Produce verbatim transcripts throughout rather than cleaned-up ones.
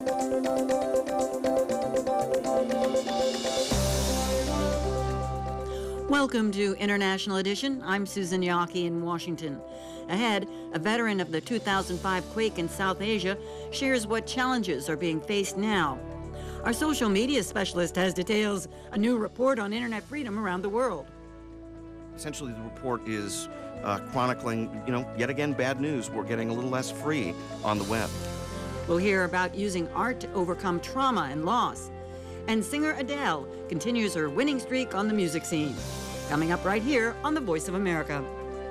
Welcome to International Edition. I'm Susan Yaki in Washington. Ahead, a veteran of the two thousand five quake in South Asia shares what challenges are being faced now. Our social media specialist has details, a new report on internet freedom around the world. Essentially, the report is uh, chronicling, you know, yet again, bad news. We're getting a little less free on the web. We'll hear about using art to overcome trauma and loss. And singer Adele continues her winning streak on the music scene. Coming up right here on The Voice of America.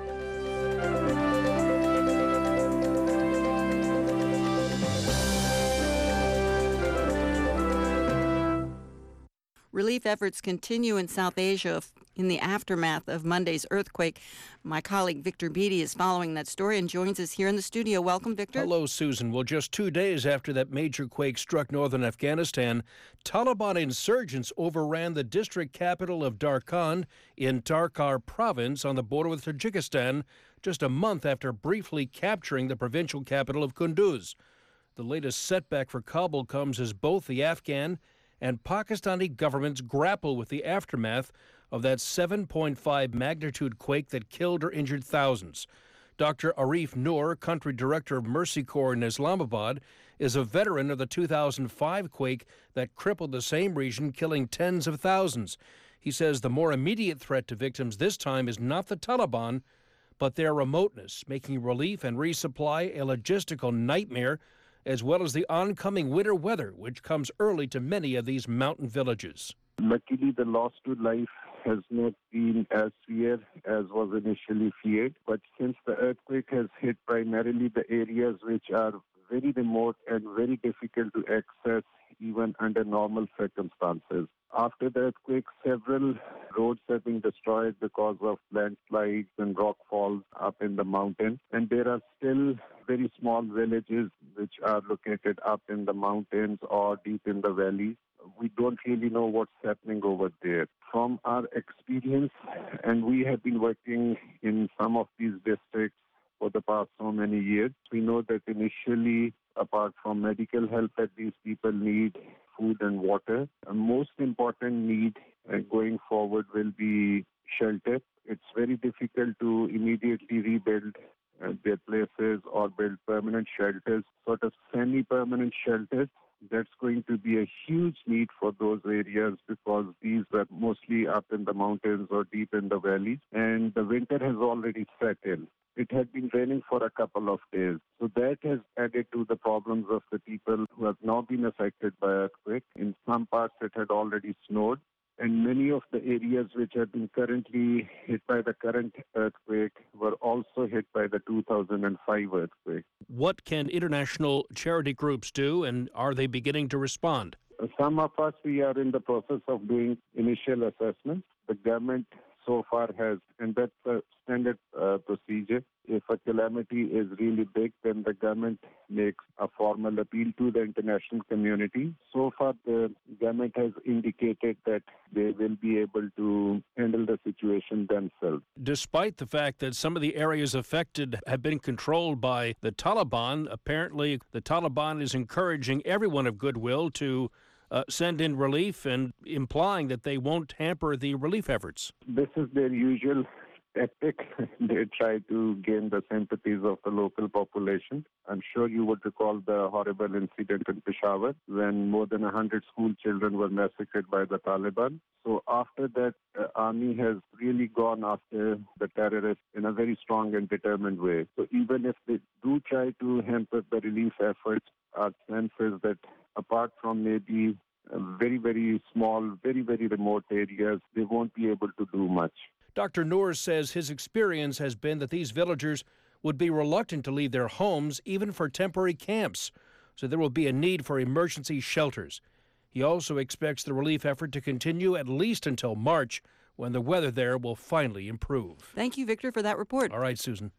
Relief efforts continue in South Asia in the aftermath of Monday's earthquake. My colleague Victor Beatty is following that story and joins us here in the studio. Welcome, Victor. Hello, Susan. Well, just two days after that major quake struck northern Afghanistan, Taliban insurgents overran the district capital of Darkhan in Tarkar province on the border with Tajikistan, just a month after briefly capturing the provincial capital of Kunduz. The latest setback for Kabul comes as both the Afghan and Pakistani governments grapple with the aftermath of that seven point five magnitude quake that killed or injured thousands. Doctor Arif Noor, country director of Mercy Corps in Islamabad, is a veteran of the two thousand five quake that crippled the same region, killing tens of thousands. He says the more immediate threat to victims this time is not the Taliban, but their remoteness, making relief and resupply a logistical nightmare, as well as the oncoming winter weather, which comes early to many of these mountain villages. Luckily, the loss to life has not been as severe as was initially feared. But since the earthquake has hit primarily the areas which are very remote and very difficult to access even under normal circumstances. After the earthquake, several roads have been destroyed because of landslides and rock falls up in the mountain. And there are still very small villages which are located up in the mountains or deep in the valleys. We don't really know what's happening over there. From our experience, and we have been working in some of these districts for the past so many years, we know that initially, apart from medical help that these people need, food and water, a most important need uh, going forward will be shelter. It's very difficult to immediately rebuild uh, their places or build permanent shelters, sort of semi-permanent shelters. That's going to be a huge need for those areas because these are mostly up in the mountains or deep in the valleys, and the winter has already set in. It had been raining for a couple of days. So that has added to the problems of the people who have now been affected by earthquake. In some parts, it had already snowed. And many of the areas which have been currently hit by the current earthquake were also hit by the two thousand five earthquake. What can international charity groups do, and are they beginning to respond? Some of us, we are in the process of doing initial assessments. The government so far has, and that's a standard uh, procedure. If a calamity is really big, then the government makes a formal appeal to the international community. So far, the government has indicated that they will be able to handle the situation themselves. Despite the fact that some of the areas affected have been controlled by the Taliban, apparently the Taliban is encouraging everyone of goodwill to Uh, send in relief and implying that they won't hamper the relief efforts. This is their usual tactic. They try to gain the sympathies of the local population. I'm sure you would recall the horrible incident in Peshawar when more than one hundred school children were massacred by the Taliban. So after that, the army has really gone after the terrorists in a very strong and determined way. So even if they do try to hamper the relief efforts, our sense is that apart from maybe very, very small, very, very remote areas, they won't be able to do much. Doctor Noor says his experience has been that these villagers would be reluctant to leave their homes, even for temporary camps, so there will be a need for emergency shelters. He also expects the relief effort to continue at least until March, when the weather there will finally improve. Thank you, Victor, for that report. All right, Susan.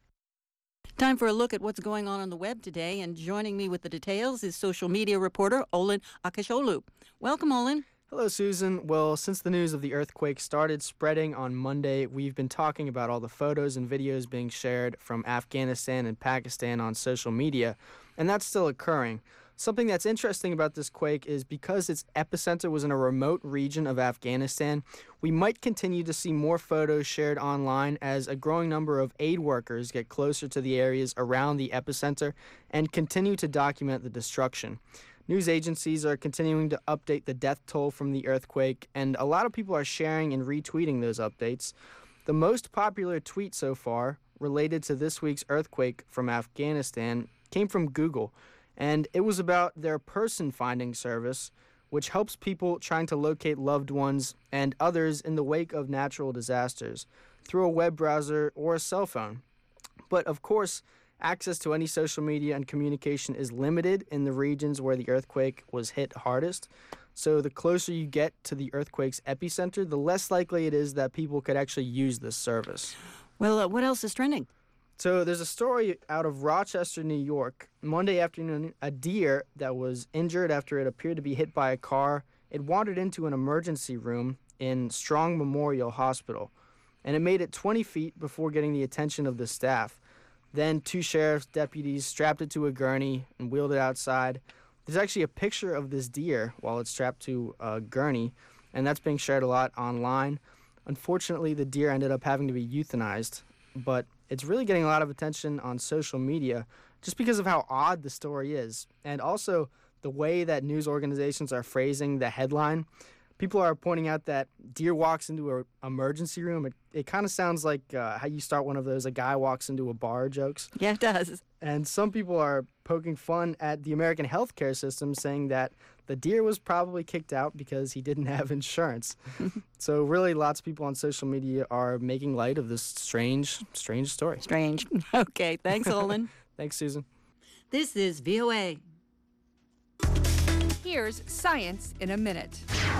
Time for a look at what's going on on the web today, and joining me with the details is social media reporter Olin Akisholu. Welcome, Olin. Hello, Susan. Well, since the news of the earthquake started spreading on Monday, we've been talking about all the photos and videos being shared from Afghanistan and Pakistan on social media, and that's still occurring. Something that's interesting about this quake is because its epicenter was in a remote region of Afghanistan, we might continue to see more photos shared online as a growing number of aid workers get closer to the areas around the epicenter and continue to document the destruction. News agencies are continuing to update the death toll from the earthquake, and a lot of people are sharing and retweeting those updates. The most popular tweet so far related to this week's earthquake from Afghanistan came from Google, and it was about their person finding service, which helps people trying to locate loved ones and others in the wake of natural disasters through a web browser or a cell phone. But of course, access to any social media and communication is limited in the regions where the earthquake was hit hardest. So the closer you get to the earthquake's epicenter, the less likely it is that people could actually use this service. Well, uh, what else is trending? So there's a story out of Rochester, New York. Monday afternoon, a deer that was injured after it appeared to be hit by a car, it wandered into an emergency room in Strong Memorial Hospital, and it made it twenty feet before getting the attention of the staff. Then two sheriff's deputies strapped it to a gurney and wheeled it outside. There's actually a picture of this deer while it's strapped to a gurney, and that's being shared a lot online. Unfortunately, the deer ended up having to be euthanized, but it's really getting a lot of attention on social media just because of how odd the story is, and also the way that news organizations are phrasing the headline. People are pointing out that deer walks into an emergency room. It, it kind of sounds like uh, how you start one of those, a guy walks into a bar jokes. Yeah, it does. And some people are poking fun at the American healthcare system, saying that the deer was probably kicked out because he didn't have insurance. So really, lots of people on social media are making light of this strange, strange story. Strange. Okay, thanks, Olin. Thanks, Susan. This is V O A. Here's Science in a Minute.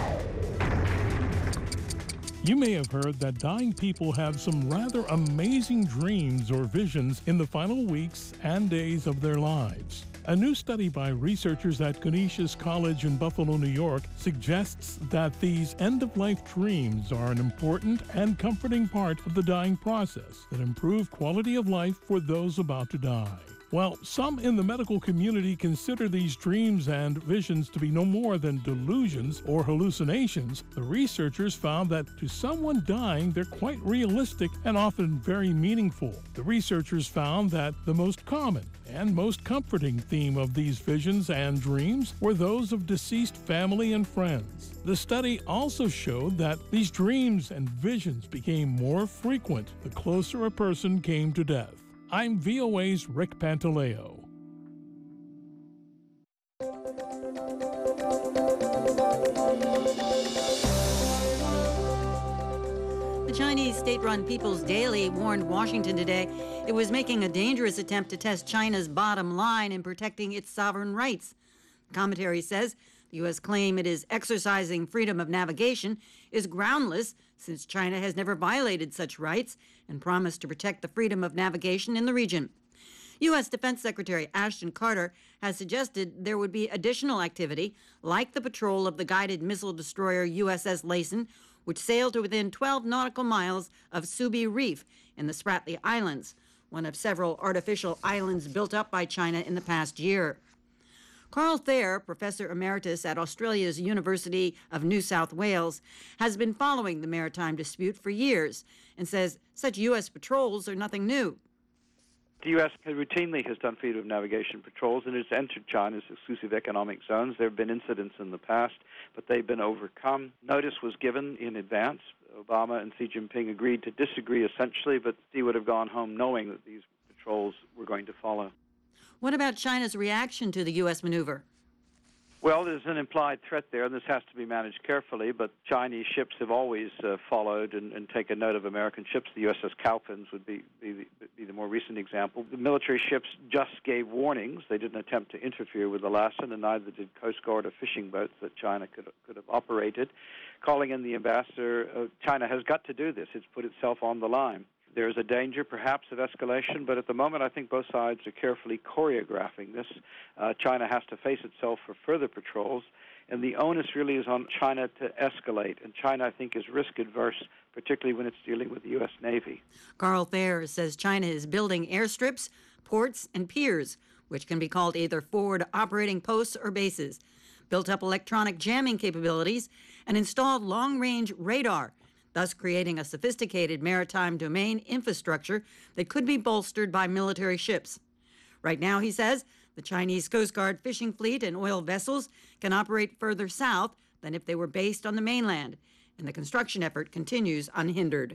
You may have heard that dying people have some rather amazing dreams or visions in the final weeks and days of their lives. A new study by researchers at Canisius College in Buffalo, New York, suggests that these end-of-life dreams are an important and comforting part of the dying process that improve quality of life for those about to die. While some in the medical community consider these dreams and visions to be no more than delusions or hallucinations, the researchers found that to someone dying, they're quite realistic and often very meaningful. The researchers found that the most common and most comforting theme of these visions and dreams were those of deceased family and friends. The study also showed that these dreams and visions became more frequent the closer a person came to death. I'm V O A's Rick Pantaleo. The Chinese state-run People's Daily warned Washington today it was making a dangerous attempt to test China's bottom line in protecting its sovereign rights. The commentary says the U S claim it is exercising freedom of navigation is groundless, since China has never violated such rights and promised to protect the freedom of navigation in the region. U S Defense Secretary Ashton Carter has suggested there would be additional activity, like the patrol of the guided missile destroyer U S S Laysan, which sailed to within twelve nautical miles of Subi Reef in the Spratly Islands, one of several artificial islands built up by China in the past year. Carl Thayer, Professor Emeritus at Australia's University of New South Wales, has been following the maritime dispute for years and says such U S patrols are nothing new. The U S routinely has done freedom of navigation patrols, and it's entered China's exclusive economic zones. There have been incidents in the past, but they've been overcome. Notice was given in advance. Obama and Xi Jinping agreed to disagree essentially, but Xi would have gone home knowing that these patrols were going to follow. What about China's reaction to the U S maneuver? Well, there's an implied threat there, and this has to be managed carefully, but Chinese ships have always uh, followed and, and taken note of American ships. The U S S Cowpens would be, be, the, be the more recent example. The military ships just gave warnings. They didn't attempt to interfere with the Laysan, and neither did Coast Guard or fishing boats that China could, could have operated. Calling in the ambassador, uh, China has got to do this. It's put itself on the line. There is a danger, perhaps, of escalation, but at the moment I think both sides are carefully choreographing this. Uh, China has to face itself for further patrols, and the onus really is on China to escalate. And China, I think, is risk-adverse, particularly when it's dealing with the U S Navy. Carl Thayer says China is building airstrips, ports, and piers which can be called either forward operating posts or bases, built up electronic jamming capabilities, and installed long-range radar, thus creating a sophisticated maritime domain infrastructure that could be bolstered by military ships. Right now, he says, the Chinese Coast Guard fishing fleet and oil vessels can operate further south than if they were based on the mainland, and the construction effort continues unhindered.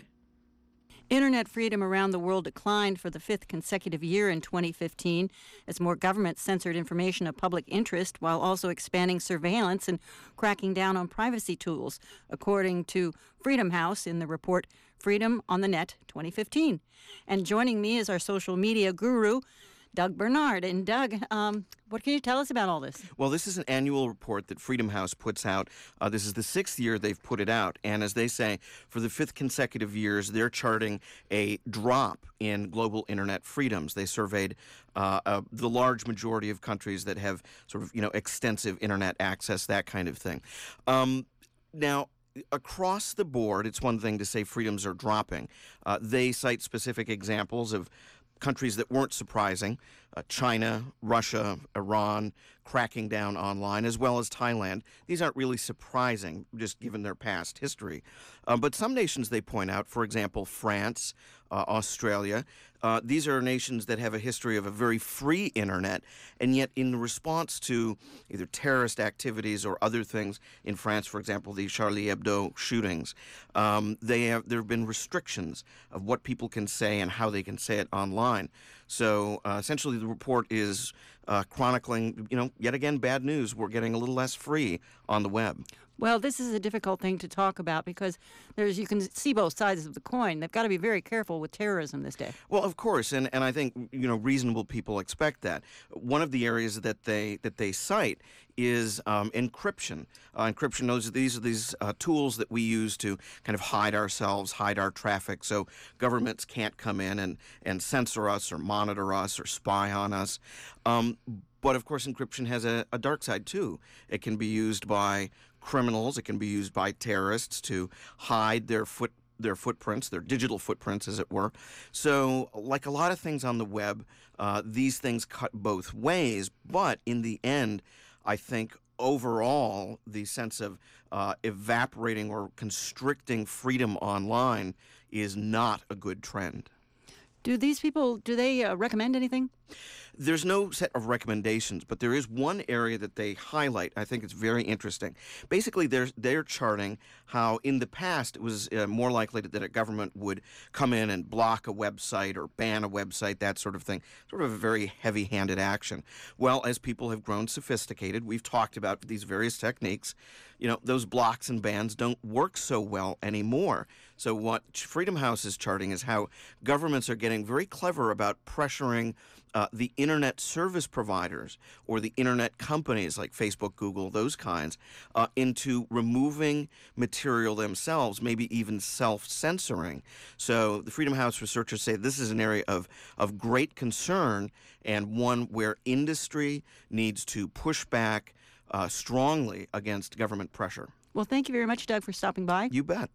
Internet freedom around the world declined for the fifth consecutive year in twenty fifteen as more governments censored information of public interest while also expanding surveillance and cracking down on privacy tools, according to Freedom House in the report Freedom on the Net twenty fifteen. And joining me is our social media guru, Doug Bernard. And Doug, um, what can you tell us about all this? Well, this is an annual report that Freedom House puts out. Uh, this is the sixth year they've put it out. And as they say, for the fifth consecutive years, they're charting a drop in global internet freedoms. They surveyed uh, uh, the large majority of countries that have sort of, you know, extensive internet access, that kind of thing. Um, now, across the board, it's one thing to say freedoms are dropping. Uh, they cite specific examples of countries that weren't surprising, uh, China, Russia, Iran, cracking down online, as well as Thailand. These aren't really surprising, just given their past history. Uh, but some nations they point out, for example, France, uh, Australia, uh, these are nations that have a history of a very free internet, and yet in response to either terrorist activities or other things, in France, for example, the Charlie Hebdo shootings, um, they have, there have been restrictions of what people can say and how they can say it online. So uh, essentially the report is uh, chronicling, you know, yet again, bad news. We're getting a little less free on the web. Well, this is a difficult thing to talk about because there's you can see both sides of the coin. They've got to be very careful with terrorism this day. Well, of course, and, and I think, you know, reasonable people expect that. One of the areas that they that they cite is um, encryption. Uh, encryption, those these are these uh, tools that we use to kind of hide ourselves, hide our traffic, so governments can't come in and, and censor us or monitor us or spy on us. Um, but of course, encryption has a, a dark side too. It can be used by criminals. It can be used by terrorists to hide their foot their footprints, their digital footprints, as it were. So, like a lot of things on the web, uh, these things cut both ways. But in the end, I think overall, the sense of uh, evaporating or constricting freedom online is not a good trend. Do these people, do they uh, recommend anything? There's no set of recommendations, but there is one area that they highlight. I think it's very interesting. Basically, they're, they're charting how in the past it was uh, more likely that a government would come in and block a website or ban a website, that sort of thing, sort of a very heavy-handed action. Well, as people have grown sophisticated, we've talked about these various techniques. You know, those blocks and bans don't work so well anymore. So what Freedom House is charting is how governments are getting very clever about pressuring Uh, the internet service providers or the internet companies like Facebook, Google, those kinds, uh, into removing material themselves, maybe even self-censoring. So the Freedom House researchers say this is an area of, of great concern and one where industry needs to push back uh, strongly against government pressure. Well, thank you very much, Doug, for stopping by. You bet.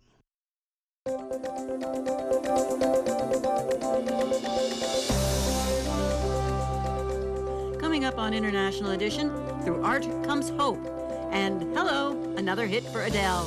Coming up on International Edition, through art comes hope. And hello, another hit for Adele.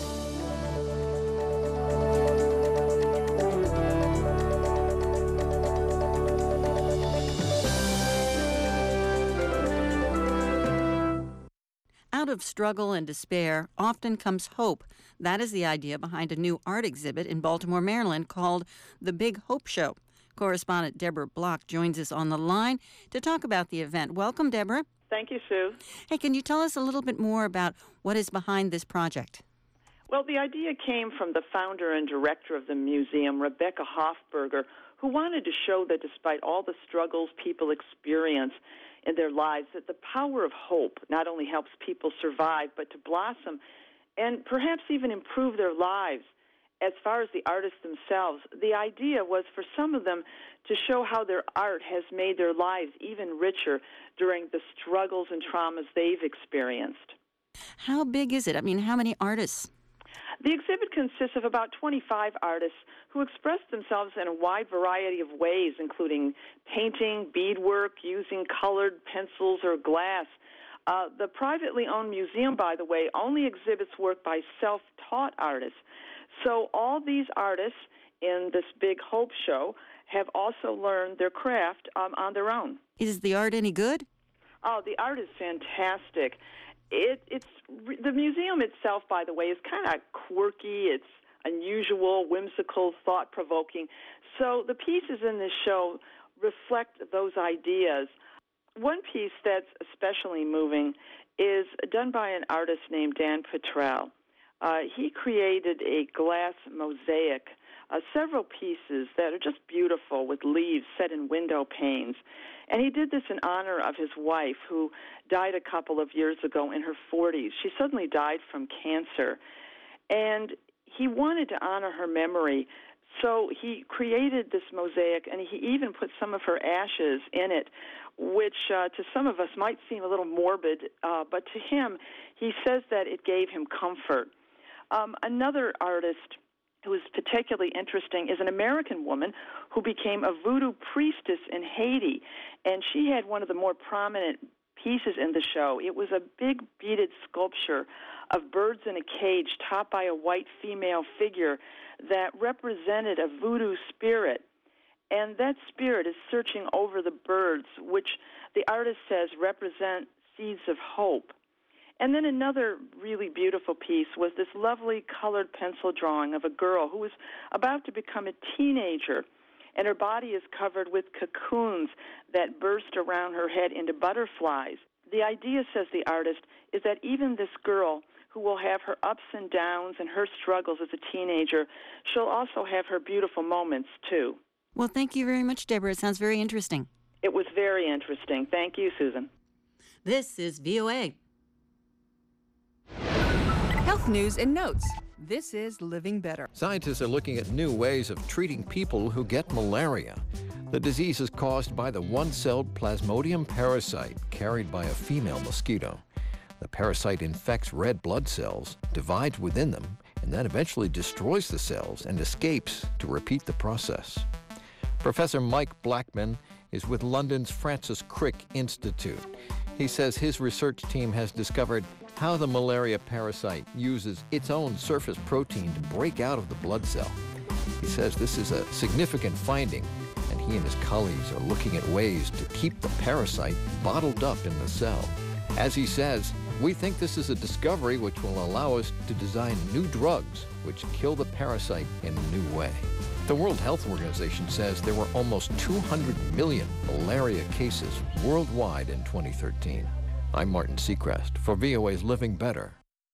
Out of struggle and despair often comes hope. That is the idea behind a new art exhibit in Baltimore, Maryland called The Big Hope Show. Correspondent Deborah Block joins us on the line to talk about the event. Welcome, Deborah. Thank you, Sue. Hey, can you tell us a little bit more about what is behind this project? Well, the idea came from the founder and director of the museum, Rebecca Hofberger, who wanted to show that despite all the struggles people experience in their lives, that the power of hope not only helps people survive, but to blossom and perhaps even improve their lives. As far as the artists themselves, the idea was for some of them to show how their art has made their lives even richer during the struggles and traumas they've experienced. How big is it? I mean, how many artists? The exhibit consists of about twenty-five artists who express themselves in a wide variety of ways, including painting, beadwork, using colored pencils or glass. Uh, the privately owned museum, by the way, only exhibits work by self-taught artists. So all these artists in this big Hope show have also learned their craft um, on their own. Is the art any good? Oh, the art is fantastic. It, it's the museum itself, by the way, is kind of quirky. It's unusual, whimsical, thought-provoking. So the pieces in this show reflect those ideas. One piece that's especially moving is done by an artist named Dan Petrell. Uh, he created a glass mosaic, uh, several pieces that are just beautiful with leaves set in window panes. And he did this in honor of his wife, who died a couple of years ago in her forties. She suddenly died from cancer. And he wanted to honor her memory, so he created this mosaic, and he even put some of her ashes in it, which uh, to some of us might seem a little morbid, uh, but to him, he says that it gave him comfort. Um, another artist who is particularly interesting is an American woman who became a voodoo priestess in Haiti, and she had one of the more prominent pieces in the show. It was a big beaded sculpture of birds in a cage topped by a white female figure that represented a voodoo spirit. And that spirit is searching over the birds, which the artist says represent seeds of hope. And then another really beautiful piece was this lovely colored pencil drawing of a girl who was about to become a teenager, and her body is covered with cocoons that burst around her head into butterflies. The idea, says the artist, is that even this girl, who will have her ups and downs and her struggles as a teenager, she'll also have her beautiful moments, too. Well, thank you very much, Deborah. It sounds very interesting. It was very interesting. Thank you, Susan. This is V O A. Health news and notes. This is Living Better. Scientists are looking at new ways of treating people who get malaria. The disease is caused by the one-celled Plasmodium parasite carried by a female mosquito. The parasite infects red blood cells, divides within them, and then eventually destroys the cells and escapes to repeat the process. Professor Mike Blackman is with London's Francis Crick Institute. He says his research team has discovered how the malaria parasite uses its own surface protein to break out of the blood cell. He says this is a significant finding, and he and his colleagues are looking at ways to keep the parasite bottled up in the cell. As he says, we think this is a discovery which will allow us to design new drugs which kill the parasite in a new way. The World Health Organization says there were almost two hundred million malaria cases worldwide in twenty thirteen. I'm Martin Seacrest for V O A's Living Better.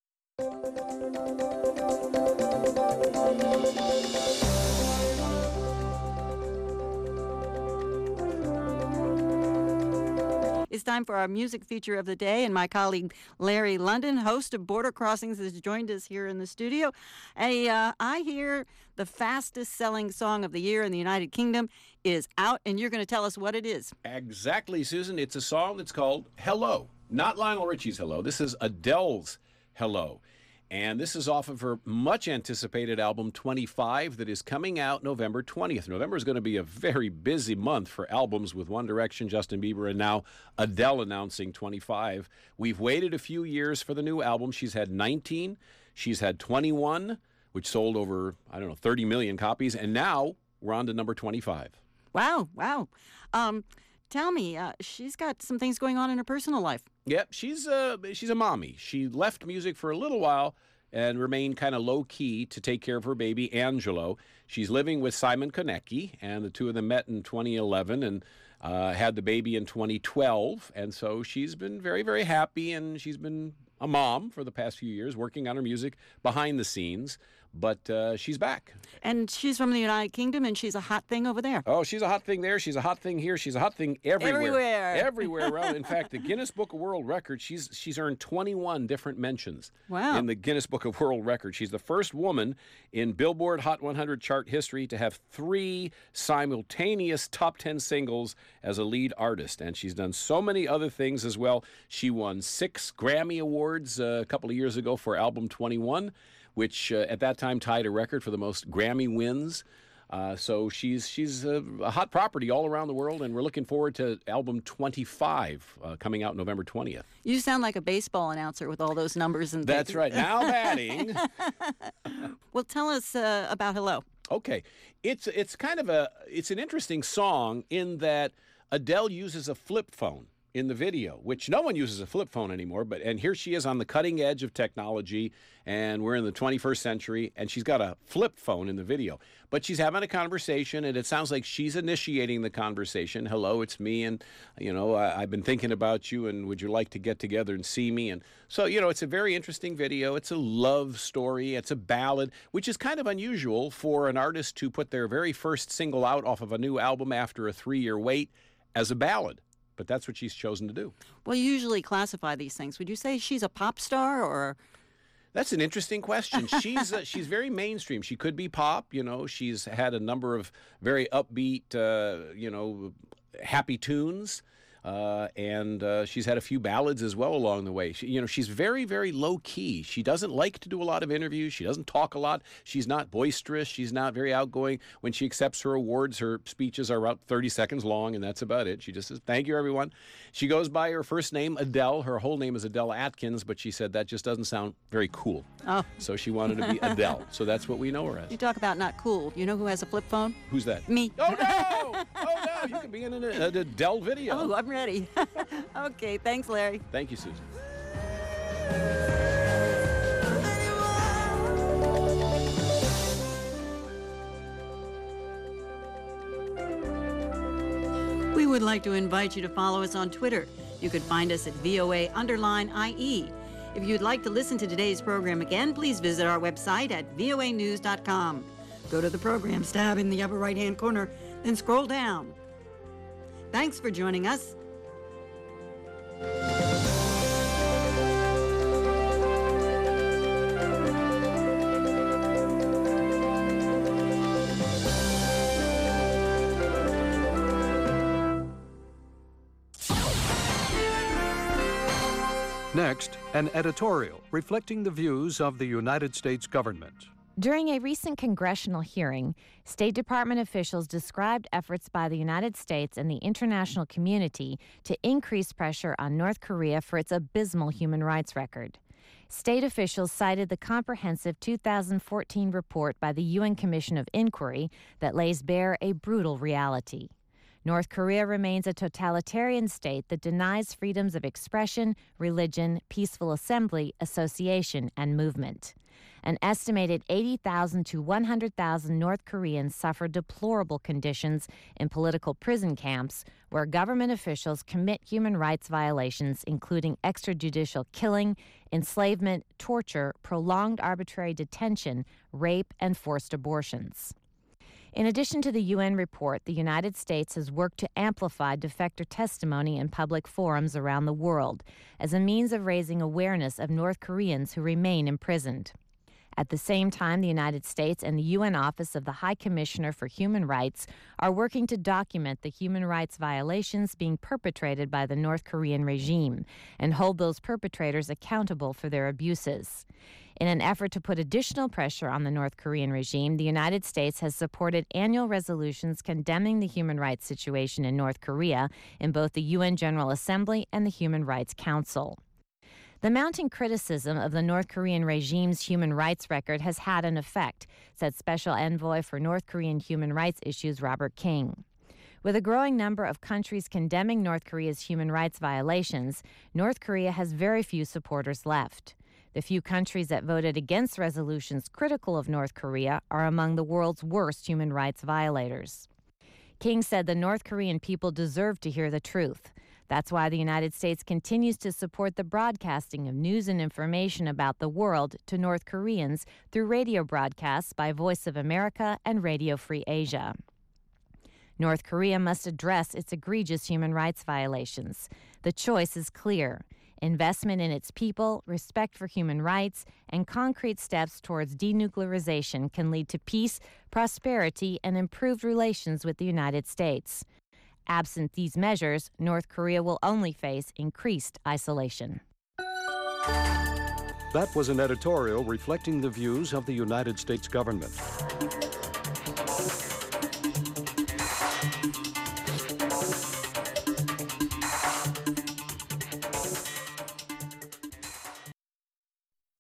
It's time for our music feature of the day, and my colleague Larry London, host of Border Crossings, has joined us here in the studio. A, uh, I hear the fastest-selling song of the year in the United Kingdom is out, and you're going to tell us what it is. Exactly, Susan. It's a song that's called Hello. Not Lionel Richie's Hello. This is Adele's Hello. And this is off of her much-anticipated album, twenty-five, that is coming out November twentieth. November is going to be a very busy month for albums with One Direction, Justin Bieber, and now Adele announcing twenty-five. We've waited a few years for the new album. She's had nineteen. She's had twenty-one, which sold over, I don't know, thirty million copies. And now we're on to number twenty-five. Wow, wow. Um, tell me, uh, she's got some things going on in her personal life. Yep, she's a, she's a mommy. She left music for a little while and remained kind of low-key to take care of her baby, Angelo. She's living with Simon Konecki, and the two of them met in twenty eleven and uh, had the baby in twenty twelve. And so she's been very, very happy, and she's been a mom for the past few years, working on her music behind the scenes. But uh, she's back. And she's from the United Kingdom, and she's a hot thing over there. Oh, she's a hot thing there. She's a hot thing here. She's a hot thing everywhere. Everywhere. Everywhere around. In fact, the Guinness Book of World Records, she's she's earned twenty-one different mentions. Wow. In the Guinness Book of World Records. She's the first woman in Billboard Hot one hundred chart history to have three simultaneous top ten singles as a lead artist. And she's done so many other things as well. She won six Grammy Awards uh, a couple of years ago for album twenty-one. which uh, at that time tied a record for the most Grammy wins. Uh, so she's she's a, a hot property all around the world, and we're looking forward to album twenty-five uh, coming out November twentieth. You sound like a baseball announcer with all those numbers and That's things. right. Now batting. Well, tell us uh, about Hello. Okay, it's it's kind of a it's an interesting song in that Adele uses a flip phone in the video, which no one uses a flip phone anymore. But and here she is on the cutting edge of technology, and we're in the twenty-first century, and she's got a flip phone in the video. But she's having a conversation, and it sounds like she's initiating the conversation. Hello, it's me, and you know I, I've been thinking about you, and would you like to get together and see me? And so you know it's a very interesting video. It's a love story. It's a ballad, which is kind of unusual for an artist to put their very first single out off of a new album after a three-year wait as a ballad. But that's what she's chosen to do. Well, you usually classify these things. Would you say she's a pop star or? That's an interesting question. She's uh, she's very mainstream. She could be pop. You know, she's had a number of very upbeat, uh, you know, happy tunes. Uh, and uh, she's had a few ballads as well along the way. She, you know, she's very, very low-key. She doesn't like to do a lot of interviews. She doesn't talk a lot. She's not boisterous. She's not very outgoing. When she accepts her awards, her speeches are about thirty seconds long, and that's about it. She just says, thank you, everyone. She goes by her first name, Adele. Her whole name is Adele Atkins, but she said that just doesn't sound very cool. Oh. So she wanted to be Adele. So that's what we know her as. You talk about not cool. You know who has a flip phone? Who's that? Me. Oh, no! Oh, no! You can be in an, an Adele video. Oh, I'm ready. Okay, thanks, Larry. Thank you, Susan. We would like to invite you to follow us on Twitter. You could find us at V O A underline I E. If you'd like to listen to today's program again, please visit our website at V O A news dot com. Go to the Programs tab in the upper right-hand corner, then scroll down. Thanks for joining us. Next, an editorial reflecting the views of the United States government. During a recent congressional hearing, State Department officials described efforts by the United States and the international community to increase pressure on North Korea for its abysmal human rights record. State officials cited the comprehensive two thousand fourteen report by the U N Commission of Inquiry that lays bare a brutal reality. North Korea remains a totalitarian state that denies freedoms of expression, religion, peaceful assembly, association, and movement. An estimated eighty thousand to one hundred thousand North Koreans suffer deplorable conditions in political prison camps where government officials commit human rights violations, including extrajudicial killing, enslavement, torture, prolonged arbitrary detention, rape, and forced abortions. In addition to the U N report, the United States has worked to amplify defector testimony in public forums around the world as a means of raising awareness of North Koreans who remain imprisoned. At the same time, the United States and the U N Office of the High Commissioner for Human Rights are working to document the human rights violations being perpetrated by the North Korean regime and hold those perpetrators accountable for their abuses. In an effort to put additional pressure on the North Korean regime, the United States has supported annual resolutions condemning the human rights situation in North Korea in both the U N General Assembly and the Human Rights Council. The mounting criticism of the North Korean regime's human rights record has had an effect, said Special Envoy for North Korean Human Rights Issues Robert King. With a growing number of countries condemning North Korea's human rights violations, North Korea has very few supporters left. The few countries that voted against resolutions critical of North Korea are among the world's worst human rights violators. King said the North Korean people deserve to hear the truth. That's why the United States continues to support the broadcasting of news and information about the world to North Koreans through radio broadcasts by Voice of America and Radio Free Asia. North Korea must address its egregious human rights violations. The choice is clear: investment in its people, respect for human rights, and concrete steps towards denuclearization can lead to peace, prosperity, and improved relations with the United States. Absent these measures, North Korea will only face increased isolation. That was an editorial reflecting the views of the United States government.